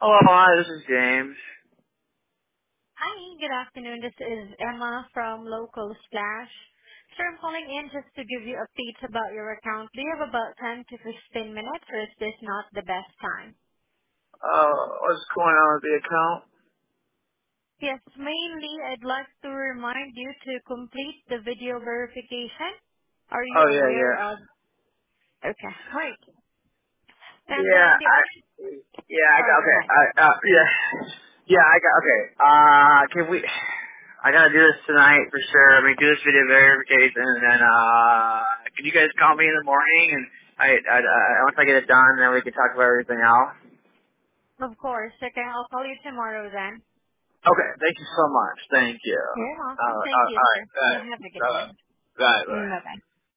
Hello, hi, this is James. Hi, good afternoon. This is Emma from Local Splash. Sir, I'm calling in just to give you updates about your account. Do you have about 10 to 15 minutes, or is this not the best time? What's going on with the account? Yes, mainly I'd like to remind you to complete the video verification. Are you Oh, yeah, aware yeah. of? Okay, great. And Yeah, then the other, I got, sorry, go okay, ahead. I got, okay, can we, I gotta do this tonight for sure. I mean, do this video verification, and then, can you guys call me in the morning, and once I get it done, then we can talk about everything else? Of course. Okay, I'll call you tomorrow then. Okay, thank you so much. Thank you. You're welcome. Thank you, sir. You have a good Alright, one. bye. Bye-bye.